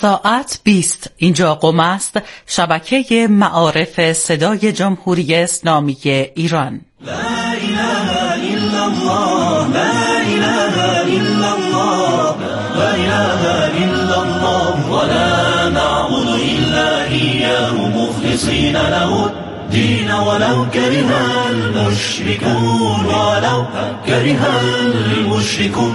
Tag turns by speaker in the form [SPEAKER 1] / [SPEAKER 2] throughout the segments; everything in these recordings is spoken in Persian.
[SPEAKER 1] ساعت 20 اینجا قم است، شبکه معارف صدای جمهوری اسلامی ایران.
[SPEAKER 2] لا اله الا الله، لا اله الا الله، لا اله الا الله، ولا نعبد الا اياه مخلصين له الدين ولو كره المشركون، ولو كره المشركون.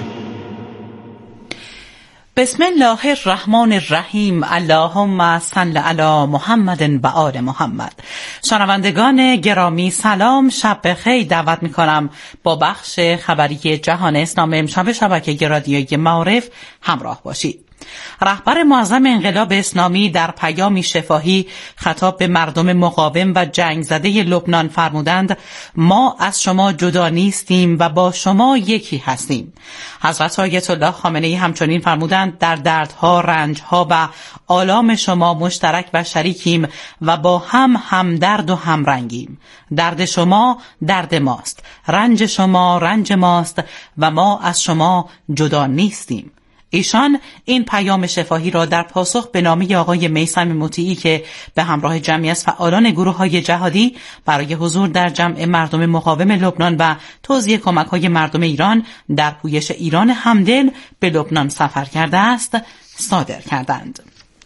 [SPEAKER 1] بسم الله الرحمن الرحیم. اللهم صل علی محمد و آل محمد. شنوندگان گرامی سلام، شب بخیر. دعوت میکنم با بخش خبری جهان اسلام امشب شبکه رادیویی معارف همراه باشید. رهبر معظم انقلاب اسلامی در پیامی شفاهی خطاب به مردم مقاوم و جنگ زده لبنان فرمودند: ما از شما جدا نیستیم و با شما یکی هستیم. حضرت آیت الله خامنه‌ای همچنین فرمودند: در دردها، رنجها و آلام شما مشترک و شریکیم و با هم همدرد و همرنگیم. درد شما درد ماست، رنج شما رنج ماست و ما از شما جدا نیستیم. ایشان این پیام شفاهی را در پاسخ به نامه آقای میثم مطیعی که به همراه جمعی از فعالان گروه‌های جهادی برای حضور در جمع مردم مقاوم لبنان و توزیع کمک‌های مردم ایران در پویش ایران همدل به لبنان سفر کرده است صادر کردند.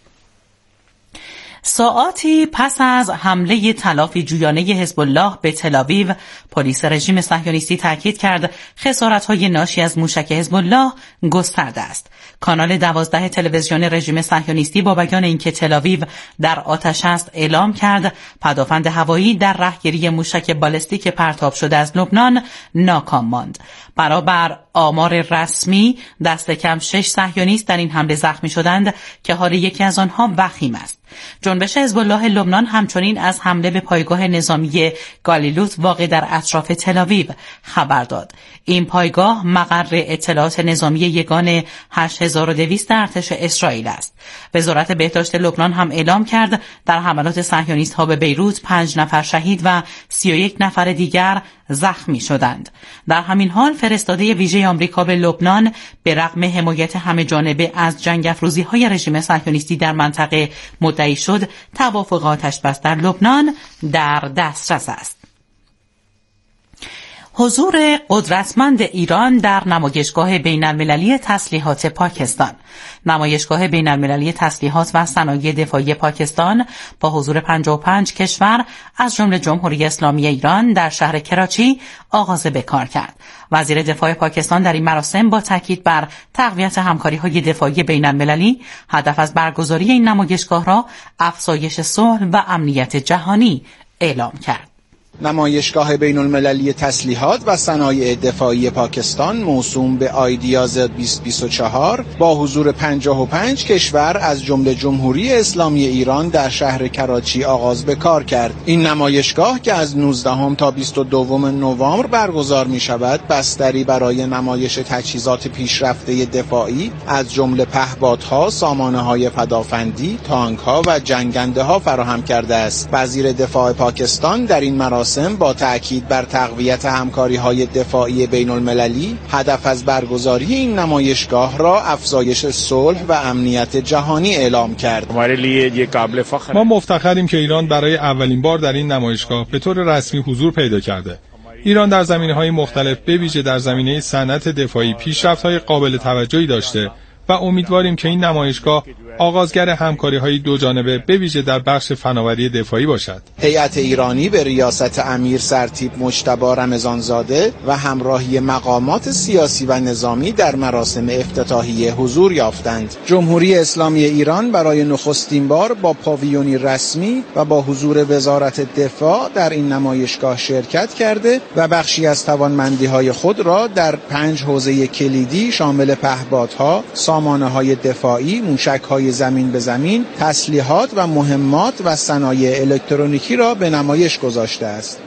[SPEAKER 1] ساعاتی پس از حمله تلافی جویانه حزب الله به تل‌آویو، پلیس رژیم صهیونیستی تاکید کرد خسارت‌های ناشی از موشک حزب الله گسترده است. کانال 12 تلویزیون رژیم صهیونیستی با بیان اینکه تل‌آویو در آتش است اعلام کرد پدافند هوایی در رهگیری موشک بالستیک پرتاب شده از لبنان ناکام ماند. برابر آمار رسمی دست کم 6 صهیونیست در این حمله زخمی شدند که حال یکی از آنها وخیم است. جنبش حزب الله لبنان همچنین از حمله به پایگاه نظامی گالیلوت واقع در اطراف تل‌آویو خبر داد. این پایگاه مقر اطلاعات نظامی یگان 8200 ارتش اسرائیل است. وزارت بهداشت لبنان هم اعلام کرد در حملات صهیونیست‌ها به بیروت 5 نفر شهید و 31 نفر دیگر زخمی شدند. در همین حال فرستاده ویژه آمریکا به لبنان به رغم حمایت همه جانبه از جنگ افروزی‌های رژیم صهیونیستی در منطقه مدعی شد توافق آتش بس در لبنان در دسترس است. حضور قدرتمند ایران در نمایشگاه بین‌المللی تسلیحات پاکستان. نمایشگاه بین‌المللی تسلیحات و صنایع دفاعی پاکستان با حضور 55 کشور از جمله جمهوری اسلامی ایران در شهر کراچی آغاز به کار کرد. وزیر دفاع پاکستان در این مراسم با تاکید بر تقویت همکاری‌های دفاعی بین‌المللی هدف از برگزاری این نمایشگاه را افزایش صلح و امنیت جهانی اعلام کرد.
[SPEAKER 3] نمایشگاه بین‌المللی تسلیحات و صنایع دفاعی پاکستان موسوم به آیدیاز 2024 با حضور 55 کشور از جمله جمهوری اسلامی ایران در شهر کراچی آغاز به کار کرد. این نمایشگاه که از 19 تا 22 نوامبر برگزار می شود، بستری برای نمایش تجهیزات پیشرفته دفاعی از جمله پهپادها، سامانه‌های پدافندی، تانک‌ها و جنگنده‌ها فراهم کرده است. وزیر دفاع پاکستان در این مراسم با تأکید بر تقویت همکاری‌های دفاعی بین‌المللی هدف از برگزاری این نمایشگاه را افزایش صلح و امنیت جهانی اعلام کرد.
[SPEAKER 4] ما مفتخریم که ایران برای اولین بار در این نمایشگاه به طور رسمی حضور پیدا کرده. ایران در زمینه‌های مختلف به ویژه در زمینه صنعت دفاعی پیشرفت‌های قابل توجهی داشته و امیدواریم که این نمایشگاه آغازگر همکاری‌های دو جانبه به ویژه در بخش فناوری دفاعی باشد.
[SPEAKER 3] هیئت ایرانی به ریاست امیر سرتیپ مجتبی رمضانزاده و همراهی مقامات سیاسی و نظامی در مراسم افتتاحیه حضور یافتند. جمهوری اسلامی ایران برای نخستین بار با پاویونی رسمی و با حضور وزارت دفاع در این نمایشگاه شرکت کرده و بخشی از توانمندی‌های خود را در 5 حوزه کلیدی شامل پهپادها، سامانه‌های دفاعی، موشک‌های زمین به زمین، تسلیحات و مهمات و صنایع الکترونیکی را به نمایش گذاشته است.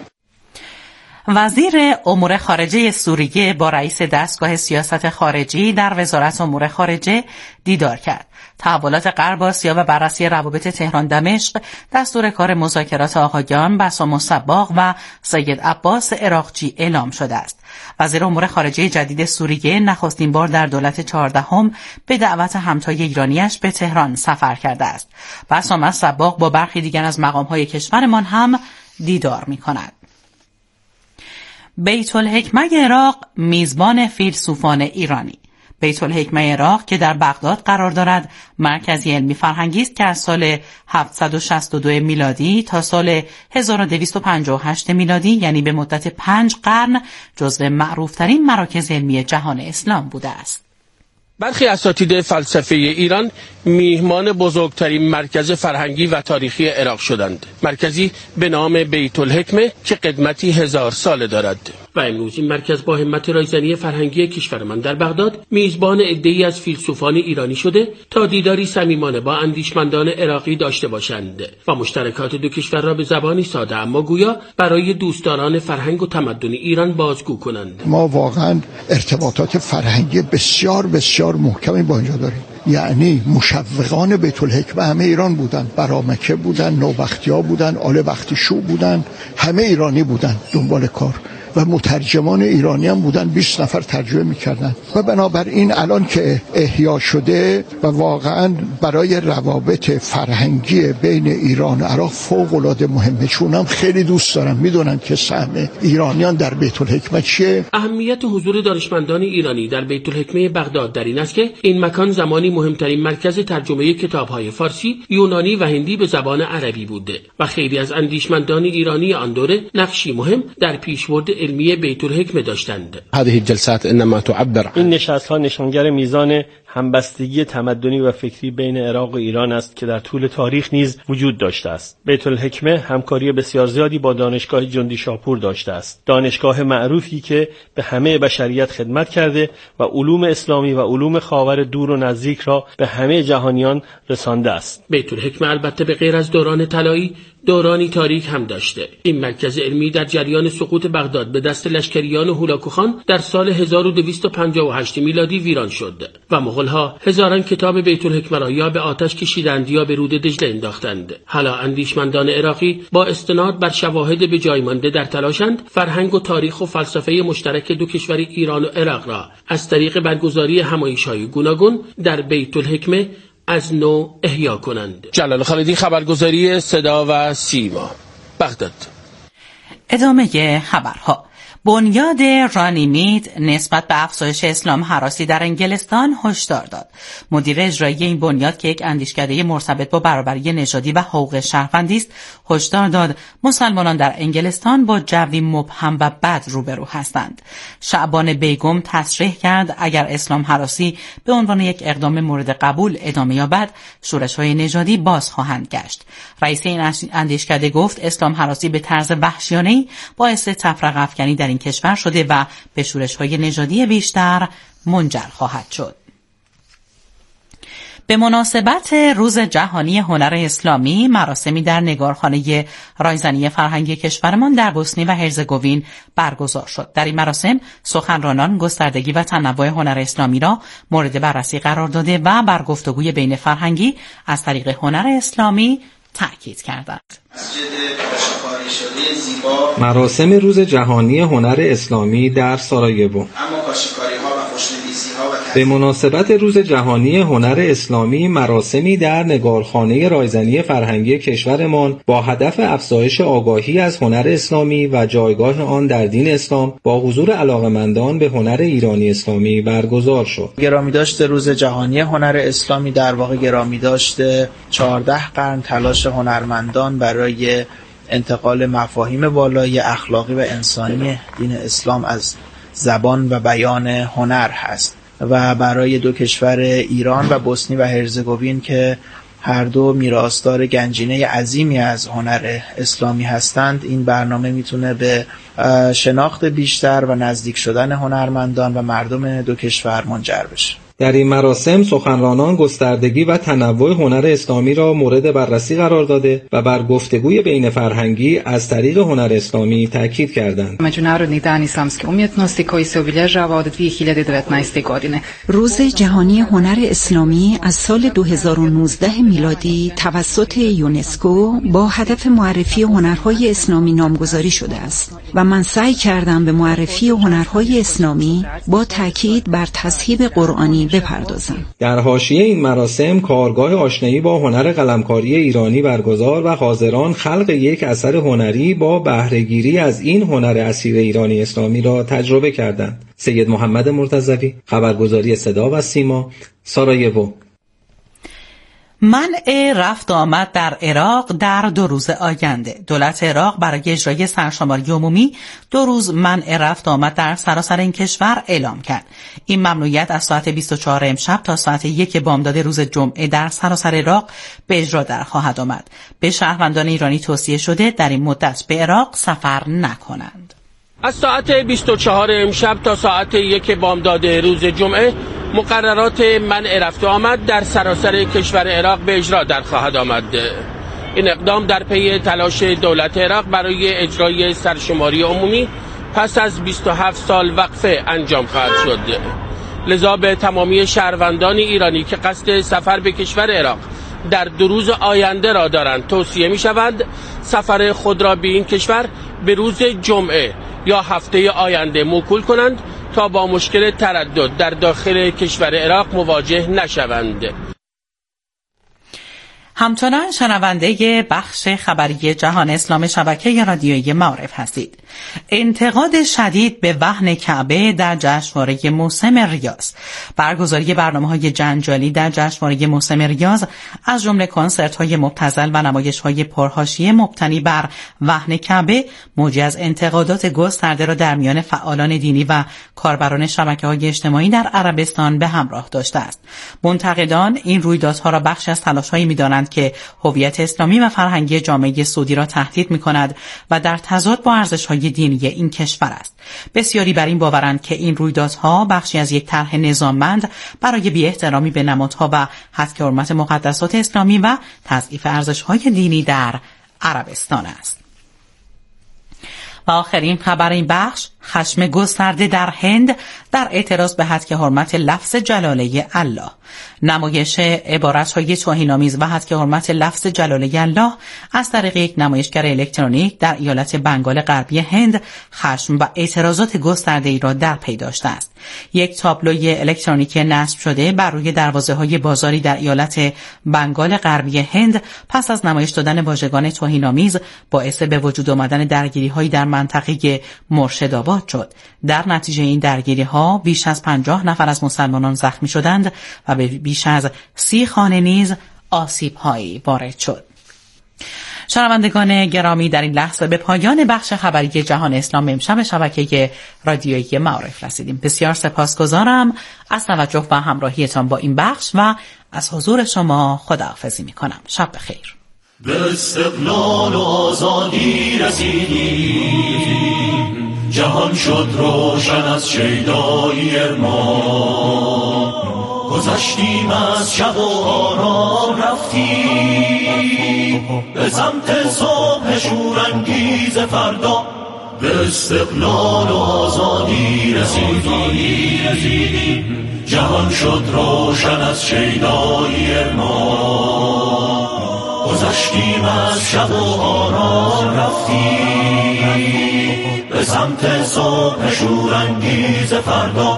[SPEAKER 1] وزیر امور خارجه سوریه با رئیس دستگاه سیاست خارجی در وزارت امور خارجه دیدار کرد. تحولات غرب آسیا و بررسی روابط تهران دمشق دستور کار مذاکرات آقایان بسام الصباغ و سید عباس عراقچی اعلام شده است. وزیر امور خارجه جدید سوریه نخستین بار در دولت 14 به دعوت همتای ایرانیش به تهران سفر کرده است. بسام صباغ با برخی دیگر از مقام‌های کشورمان هم دیدار می‌کند. بیت الحکمه عراق میزبان فیلسوفان ایرانی. بیت الحکمه عراق که در بغداد قرار دارد مرکزی علمی فرهنگی است که از سال 762 میلادی تا سال 1258 میلادی یعنی به مدت 5 قرن جزو معروفترین مراکز علمی جهان اسلام بوده است.
[SPEAKER 5] برخی اساتید فلسفه ایران میهمان بزرگترین مرکز فرهنگی و تاریخی عراق شدند. مرکزی به نام بیت الحکمه که قدمتی 1000 ساله دارد و امروز این مرکز با همت رایزنی فرهنگی کشورمان در بغداد میزبان عده‌ای از فیلسوفان ایرانی شده تا دیداری صمیمانه با اندیشمندان عراقی داشته باشند و مشترکات دو کشور را به زبانی ساده اما گویا برای دوستداران فرهنگ و تمدن ایران بازگو کنند.
[SPEAKER 6] ما واقعا ارتباطات فرهنگی بسیار بسیار محکمی با اینجا داریم. یعنی مشوقان بیت الحکمه همه ایران بودن، برامکه بودن، نوبختی‌ها بودن، آل بختیشو بودن، همه ایرانی بودن دنبال کار و مترجمان ایرانی هم بودن، 20 نفر ترجمه میکردن و بنابراین الان که احیا شده و واقعا برای روابط فرهنگی بین ایران و عراق فوق العاده مهمه، چون هم خیلی دوست دارم، میدونن که سهم ایرانیان در بیت الحکمه چیه.
[SPEAKER 5] اهمیت حضور دانشمندان ایرانی در بیت الحکمه بغداد در این است که این مکان زمانی مهمترین مرکز ترجمه کتاب‌های فارسی، یونانی و هندی به زبان عربی بوده و خیلی از اندیشمندان ایرانی آن دوره نقشی مهم در پیشبرد علمی بیت الحکمه داشتند.
[SPEAKER 7] هذه الجلسات انما تعبر
[SPEAKER 8] این نشست‌ها نشانگر میزان همبستگی تمدنی و فکری بین عراق و ایران است که در طول تاریخ نیز وجود داشته است. بیت الحکمه همکاری بسیار زیادی با دانشگاه جندی شاپور داشته است. دانشگاه معروفی که به همه بشریت خدمت کرده و علوم اسلامی و علوم خاور دور و نزدیک را به همه جهانیان رسانده است.
[SPEAKER 5] بیت الحکمه البته به غیر از دوران طلایی دورانی تاریک هم داشته. این مرکز علمی در جریان سقوط بغداد به دست لشکریان هولاکو خان در سال 1258 میلادی ویران شد و مغول‌ها هزاران کتاب بیت الحکمه را یا به آتش کشیدند یا به رود دجله انداختند. حالا اندیشمندان عراقی با استناد بر شواهد به جای مانده در تلاشند فرهنگ و تاریخ و فلسفه مشترک دو کشور ایران و عراق را از طریق برگزاری همایش‌های گوناگون در بیت الحکمه از نو احیا کنند. جلال خالدی، خبرگزاری صدا و سیما، بغداد.
[SPEAKER 1] ادامه خبرها. بنیاد رانیمید نسبت به افزایش اسلام هراسی در انگلستان هشدار داد. مدیر اجرایی این بنیاد که یک اندیشکده مرتبط با برابری نژادی و حقوق شهروندی است، هشدار داد مسلمانان در انگلستان با جوی مبهم و بد روبرو هستند. شعبان بیگم تصریح کرد اگر اسلام هراسی به عنوان یک اقدام مورد قبول ادامه یابد، شورش‌های نژادی باز خواهند گشت. رئیس این اندیشکده گفت اسلام هراسی به طرز وحشیانه‌ای باعث تفرقه افکنی در این کشور شده و به شورش‌های نژادی بیشتر منجر خواهد شد. به مناسبت روز جهانی هنر اسلامی، مراسمی در نگارخانه رایزنی فرهنگی کشورمان در بوسنی و هرزگوین برگزار شد. در این مراسم سخنرانان گستردگی و تنوع هنر اسلامی را مورد بررسی قرار داده و بر گفتگوی بین فرهنگی از طریق هنر اسلامی تأکید کردند.
[SPEAKER 9] مراسم روز جهانی هنر اسلامی در سارایوو. به مناسبت روز جهانی هنر اسلامی، مراسمی در نگارخانه رایزنی فرهنگی کشورمان با هدف افزایش آگاهی از هنر اسلامی و جایگاه آن در دین اسلام با حضور علاقه‌مندان به هنر ایرانی اسلامی برگزار شد.
[SPEAKER 10] گرامیداشت روز جهانی هنر اسلامی در واقع گرامیداشت 14 قرن تلاش هنرمندان برای انتقال مفاهیم والای اخلاقی و انسانی دین اسلام از زبان و بیان هنر هست و برای دو کشور ایران و بوسنی و هرزگوین که هر دو میراثدار گنجینه عظیمی از هنر اسلامی هستند، این برنامه میتونه به شناخت بیشتر و نزدیک شدن هنرمندان و مردم دو کشور منجر بشه.
[SPEAKER 9] در این مراسم سخنرانان گستردگی و تنوع هنر اسلامی را مورد بررسی قرار داده و بر گفتگوی بین فرهنگی از طریق هنر اسلامی تاکید کردند.
[SPEAKER 11] Međunarodni dan islamske umjetnosti koji se obilježava od 2019. godine.
[SPEAKER 12] روز جهانی هنر اسلامی از سال 2019 میلادی توسط یونسکو با هدف معرفی هنرهای اسلامی نامگذاری شده است و من سعی کردم به معرفی هنرهای اسلامی با تاکید بر تصحیح قرآنی بپردازم.
[SPEAKER 9] در حاشیه این مراسم کارگاه آشنایی با هنر قلمکاری ایرانی برگزار و حاضران خلق یک اثر هنری با بهره‌گیری از این هنر اصیل ایرانی اسلامی را تجربه کردند. سید محمد مرتضوی، خبرگزاری صدا و سیما، سارایوو.
[SPEAKER 1] منع رفت آمد در عراق در 2 روز آینده. دولت عراق برای اجرای سرشماری عمومی 2 روز منع رفت آمد در سراسر این کشور اعلام کرد. این ممنوعیت از ساعت 24 امشب تا ساعت 1 بامداد روز جمعه در سراسر عراق به اجرا در خواهد آمد. به شهروندان ایرانی توصیه شده در این مدت به عراق سفر نکنند.
[SPEAKER 5] از ساعت 24 امشب تا ساعت 1 بامداد روز جمعه مقررات منع رفت و آمد در سراسر کشور عراق به اجرا در خواهد آمد. این اقدام در پی تلاش دولت عراق برای اجرای سرشماری عمومی پس از 27 سال وقفه انجام خواهد شد. لذا به تمامی شهروندان ایرانی که قصد سفر به کشور عراق در 2 روز آینده را دارند توصیه می شود سفر خود را به این کشور به روز جمعه یا هفته آینده موکول کنند تا با مشکل تردد در داخل کشور عراق مواجه نشوند.
[SPEAKER 1] همچنان شنونده بخش خبری جهان اسلام شبکه رادیویی معارف هستید. انتقاد شدید به وهن کعبه در جشنواره موسم ریاض. برگزاری برنامه‌های جنجالی در جشنواره موسم ریاض از جمله کنسرت‌های مبتذل و نمایش‌های پرحاشیه مبتنی بر وهن کعبه موجی از انتقادات گسترده را در میان فعالان دینی و کاربران شبکه‌های اجتماعی در عربستان به همراه داشته است. منتقدان این رویدادها را بخشی از تلاش‌هایی می‌دانند که هویت اسلامی و فرهنگی جامعه سعودی را تهدید می‌کند و در تضاد با ارزش‌های دینی این کشور است. بسیاری بر این باورند که این رویدادها بخشی از یک طرح نظاممند برای بی‌احترامی به نمادها و حذف حرمت مقدسات اسلامی و تضعیف ارزش‌های دینی در عربستان است. و آخرین خبر این بخش، خشم گسترده در هند در اعتراض به حذف حرمت لفظ جلاله الله. نمایش عبارت‌های توهین‌آمیز و حذف حرمت لفظ جلاله الله از طریق یک نمایشگر الکترونیک در ایالت بنگال غربی هند خشم و اعتراضات گسترده‌ای را در پی داشته است. یک تابلوی الکترونیکی نصب شده بر روی دروازه‌های بازاری در ایالت بنگال غربی هند پس از نمایش دادن واژگان توهین‌آمیز باعث به وجود آمدن درگیری‌هایی در منطقه مرشدآباد شد. در نتیجه این درگیری‌ها بیش از 50 نفر از مسلمانان زخمی شدند و به بیش از 30 خانه نیز آسیب‌هایی وارد شد. شنوندگان گرامی، در این لحظه به پایان بخش خبری جهان اسلام امشب شبکه رادیویی معارف رسیدیم. بسیار سپاسگزارم از توجه و همراهیتان با این بخش و از حضور شما خداحافظی می‌کنم. شب بخیر.
[SPEAKER 2] به استقلال و آزادی رسیدیم، جهان شد روشن از شیدایی ما، گذشتیم از شب و آرام رفتیم به سمت صبح شورانگیز فردا. به استقلال و آزادی رسیدیم، جهان شد روشن از شیدایی ما، گذشتیم از شب و آرام رفتیم به سمت صبح شورانگیز فردا.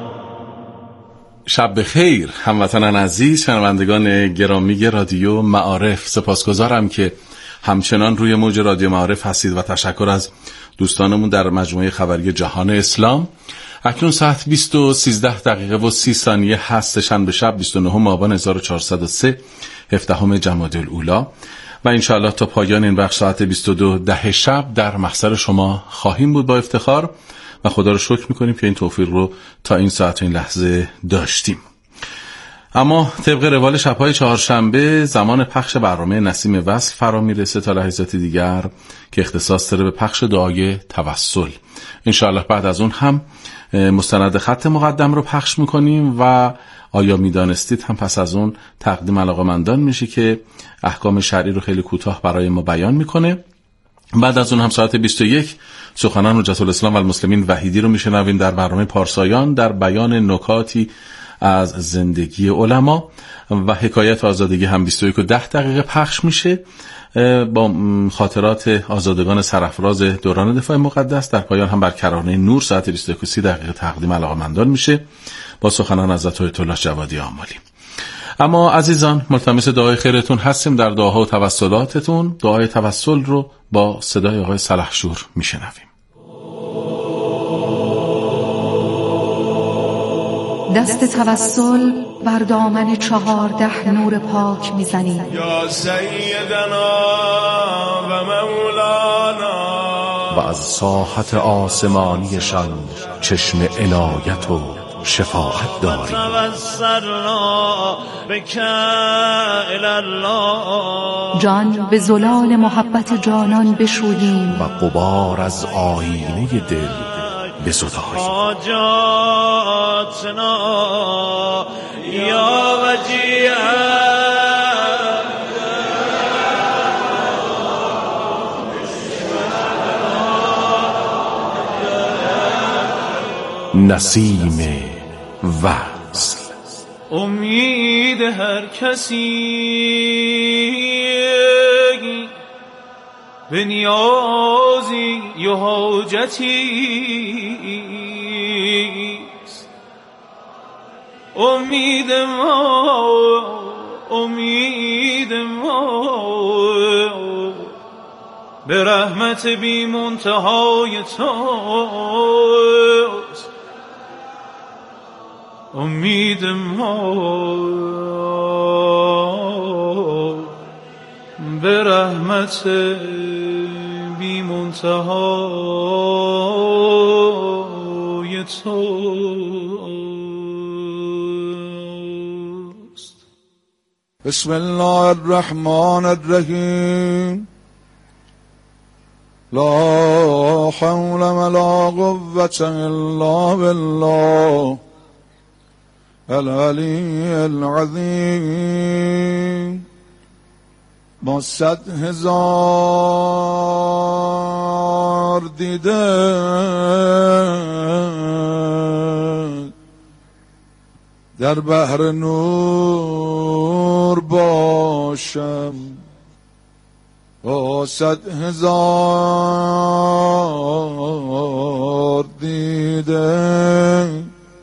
[SPEAKER 13] شب بخیر هموطنان عزیز، شنوندگان گرامی رادیو معارف. سپاسگزارم که همچنان روی موج رادیو معارف هستید و تشکر از دوستانمون در مجموعه خبری جهان اسلام. اکنون ساعت 20:13:30 هست، شنبه شب 29 آبان 1403 17 جمادی الاولی و انشاءالله تا پایان این بخش ساعت 22:10 شب در محضر شما خواهیم بود با افتخار و خدا رو شکر میکنیم که این توفیق رو تا این ساعت و این لحظه داشتیم. اما طبق روال شب‌های چهارشنبه زمان پخش برنامه نسیم وصل فرا میرسه تا لحظات دیگر که اختصاص داره به پخش دعای توسل. انشاءالله بعد از اون هم مستند خط مقدم رو پخش میکنیم و آیا میدانستید هم پس از اون تقدیم علاقه‌مندان میشه که احکام شرعی رو خیلی کوتاه برای ما بیان میکنه. بعد از اون هم ساعت 21 سخنان حجت الاسلام و المسلمین وحیدی رو میشنویم در برنامه پارسایان در بیان نکاتی از زندگی علما و حکایت آزادگی هم 21:10 پخش میشه با خاطرات آزادگان سرافراز دوران دفاع مقدس. در پایان هم بر کرانه نور ساعت 21:30 تقدیم علاقه‌مندان میشه با سخنان حضرت آیت الله جوادی آملی. اما عزیزان ملتمس دعای خیرتون هستیم در دعاها و توسلاتتون. دعای توسل رو با صدای آقای سلحشور میشنویم.
[SPEAKER 14] دست توسل بر دامن 14 نور پاک میزنیم.
[SPEAKER 2] یا سیدنا و مولانا.
[SPEAKER 15] و از ساحت آسمانیشان چشم عنایت و شفاعت داریم.
[SPEAKER 14] جان به زلال محبت جانان بشوییم
[SPEAKER 15] و غبار از آینه دل بزداییم.
[SPEAKER 2] یا وجیه
[SPEAKER 15] نسیم وصل.
[SPEAKER 2] امید هر کسی به نیازی و حاجتیست. امید ما به رحمت بی منتهای توست. امید ما به رحمت بی منتهای توست.
[SPEAKER 16] بسم الله الرحمن الرحیم. لا حول ولا قوة الا بالله العلی العظیم. با 100,000 دیده در بحر نور باشم. با 100,000 دیده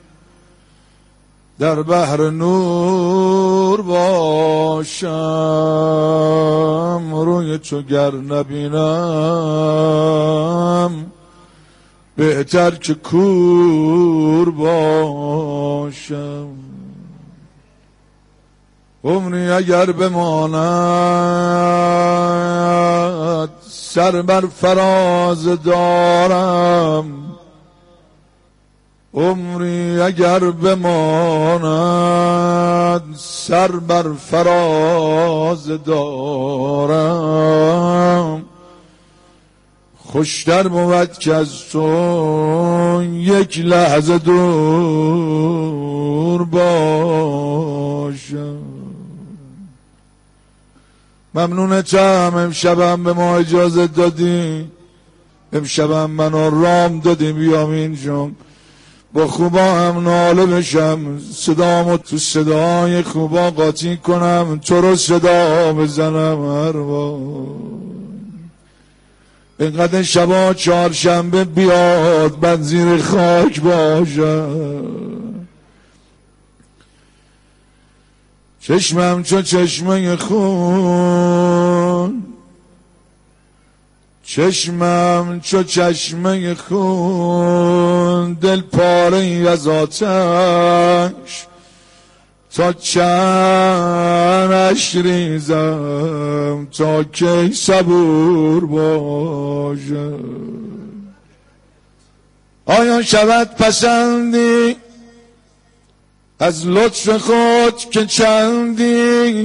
[SPEAKER 16] در بحر نور باشم. روی تو گر نبینم بهتر که کور باشم. عمری اگر بماند سر بر فراز دارم. عمری اگر بماند سر بر فراز دارم. خوشتر بود که از تو یک لحظه دور باشم. ممنونتم امشبم به ما اجازه دادی، امشبم منو رام دادی بیام اینجا با خوبا هم ناله بشم، صدامو تو صدای خوبا قاطی کنم، تو رو صدا بزنم هر بار. اینقدر شبا چهارشنبه بیاد من زیر خاک باشم. چشمم چو چشمه خون، چشمم چو چشمه خون، دل پاره از آتش تا چنش ریزم، تا کی صبور باشم. آیا شود پسندی از لطف خود که چندی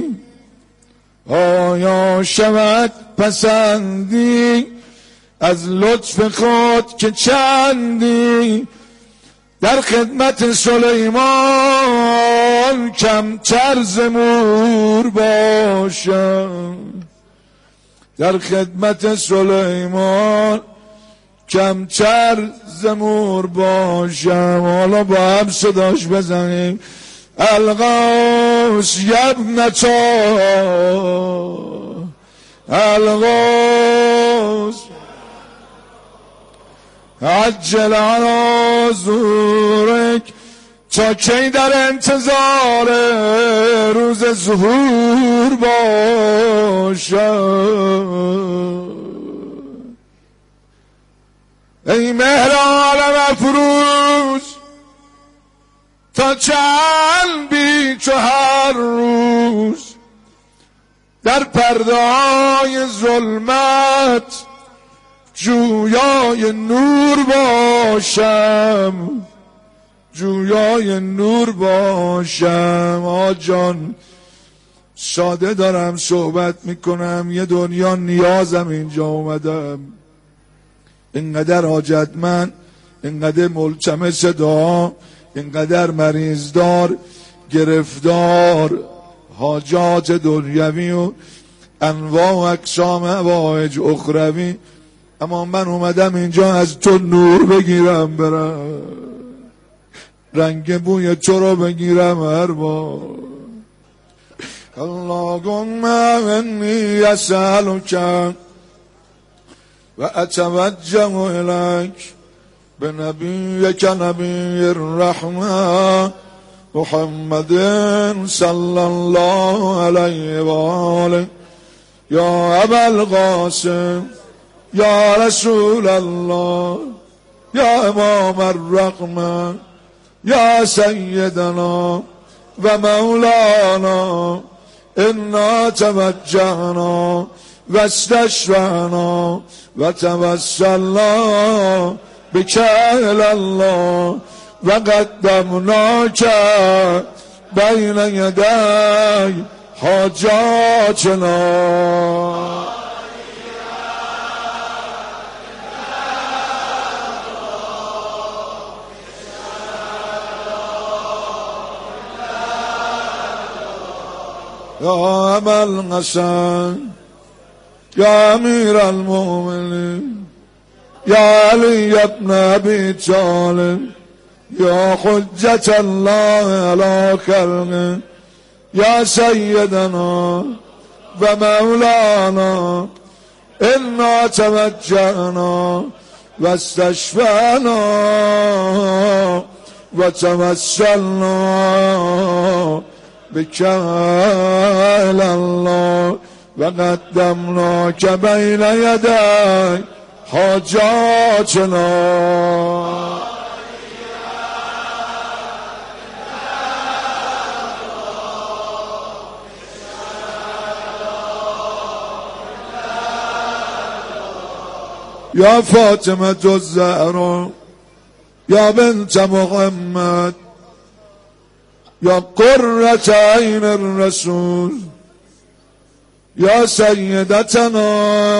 [SPEAKER 16] آیا شود پسندی، از لطف خود که چندی در خدمت سلیمان کمتر ز مور باشم، در خدمت سلیمان کمتر ز مور باشم. حالا با هم صداش بزنیم الغوث یبنتا، الغوث عجل علی ظهورک، تا کی در انتظار روز ظهور باشم. ای مهر عالم افروز تا چند بی تو هر روز در پرده‌های ظلمت جویای نور باشم، جویای نور باشم. آجان ساده دارم صحبت میکنم، یه دنیا نیازم اینجا اومدم، اینقدر حاجتمند، اینقدر ملتمس دعا، اینقدر مریض دار، گرفتار حاجات دنیوی و انواع و اقسام حوائج اخروی، اما من اومدم اینجا از تو نور بگیرم، برم رنگ بوی تو رو بگیرم هر بار. اللهم انی اسألک و اتوجه الیک بنبیک نبی الرحمه محمد صلی الله علیه و آله، یا ابا القاسم، یا رسول الله، یا امام الرحمه، یا سیدنا و مولانا، انا توجهنا و استشفعنا و توسلنا بک الی الله و قدمناک بین یدی حاجاتنا. یا ابا الحسن، یا امیر المؤمنین، یا علی ابن ابی طالب، یا حجت الله علی خلقه، یا سیدنا و مولانا، انا توجهنا و استشفعنا و توسلنا بک الی الله و قدمناک بین یدی حاجاتنا. یا فاطمه الزهرا، یا بنت محمد، یا قرة عین الرسول، یا سیدتنا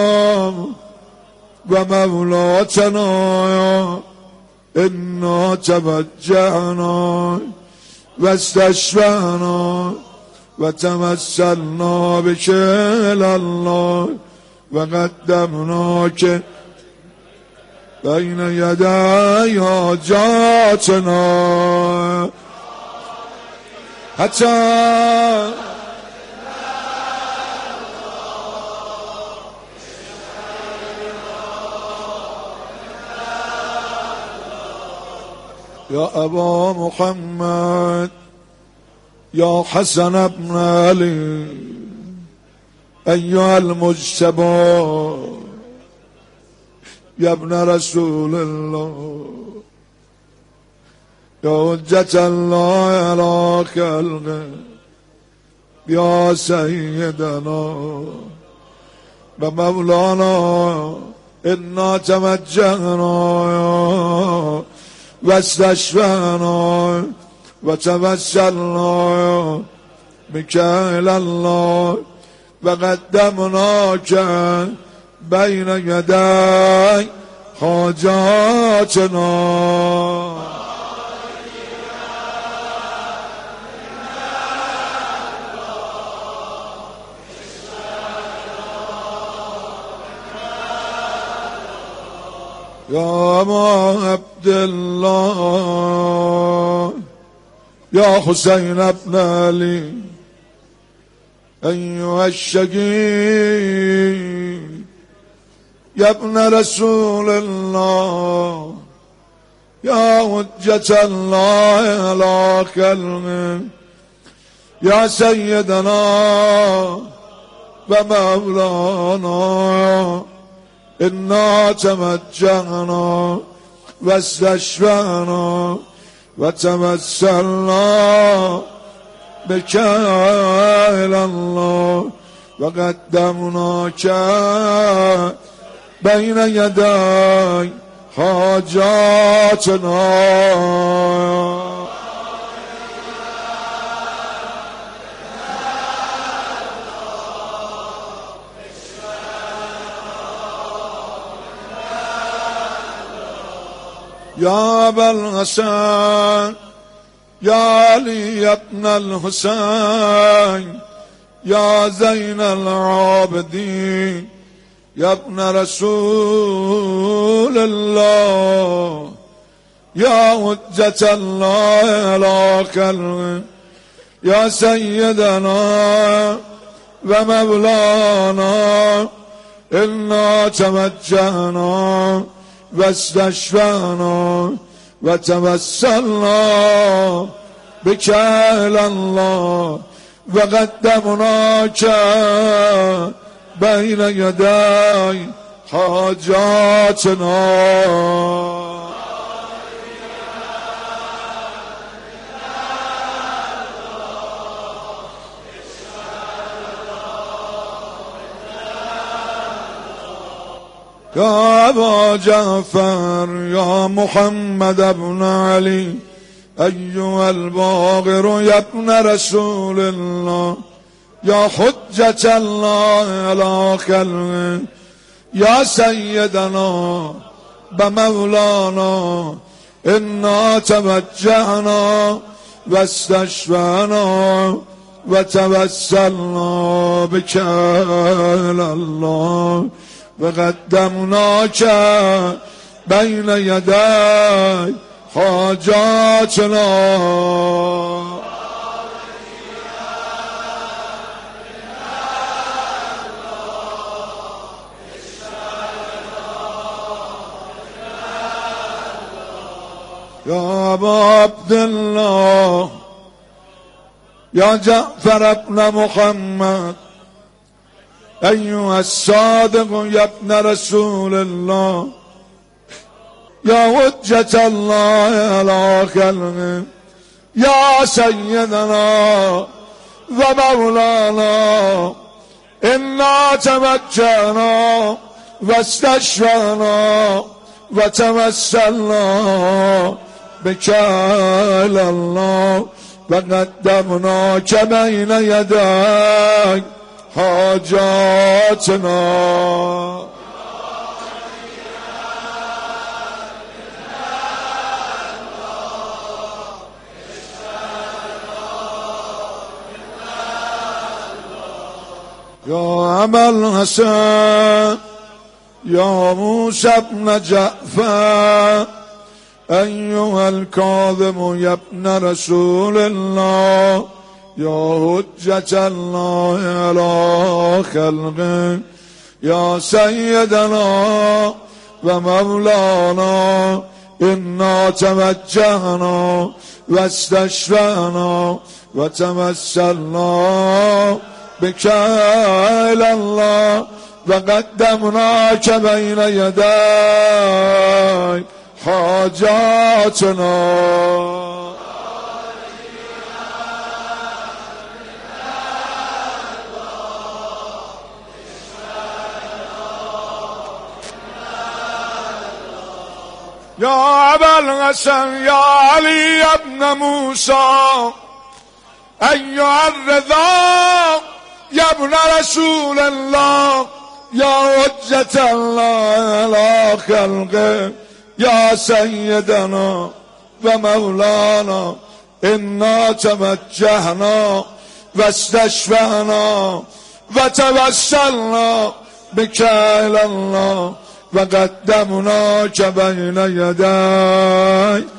[SPEAKER 16] و مولاتنا، انا توجهنا و استشفعنا و توسلنا بک الی الله و قدمناک بین یدی حاجاتنا. حتی یا ابا محمد، یا حسن ابن علی، ایها المجتبی، یا ابن رسول الله، یا حجت الله علی خلقه، یا سیدنا و مولانا، انا توجهنا و استشفعنا و توسلنا بك إلى الله و قدمناك بین یدی حاجاتنا. یا ابا عبدالله یا حسین ابن علی ایها الشقی یا ابن رسول الله یا حجة الله علی خلقه یا سیدنا و مولانا انا تمجعنا و استشفعنا و تمثلنا بك إلى الله و قدمناك بین یدی حاجاتنا. یا ابا الحسن یا علی ابن الحسین یا زین العابدین یا ابن رسول الله یا حجة الله علی خلقه یا سیدنا و مولانا انا تمجعنا و استشفعنا و توسلنا بك إلى الله و قدمناك بین یدی حاجاتنا. یا ابا جعفر یا محمد ابن علی ایها الباقر یا ابن رسول الله یا حجة الله علی خلقه یا سیدنا و مولانا انا تمجعنا و استشفعنا و توسلنا بك إلى الله و قدمناک بین یدی حاجاتنا. یا ابا عبدالله یا جعفر ابن محمد ایها الصادق یا ابن رسول الله یا حجة الله علی خلقه یا سیدنا و مولانا انا تمجعنا و استشفعنا و توسلنا بك إلى الله و قدمناک بین یدی حاجاتنا. یا ابا الحسن یا موسی ابن جعفر ایها الکاظم یا ابن رسول الله یا حجة الله علی خلقه یا سیدنا و مولانا انا تمجعنا و استشفعنا و توسلنا بك إلى الله و قدمناک بین یدی حاجاتنا. یا القسم یا علی ابن موسی ایها الرضا یا ابن رسول الله یا حجت الله علی خلقه یا سیدنا و مولانا انا توجهنا و استشفعنا و توسلنا بک الی الله و قدمنا که بین یدی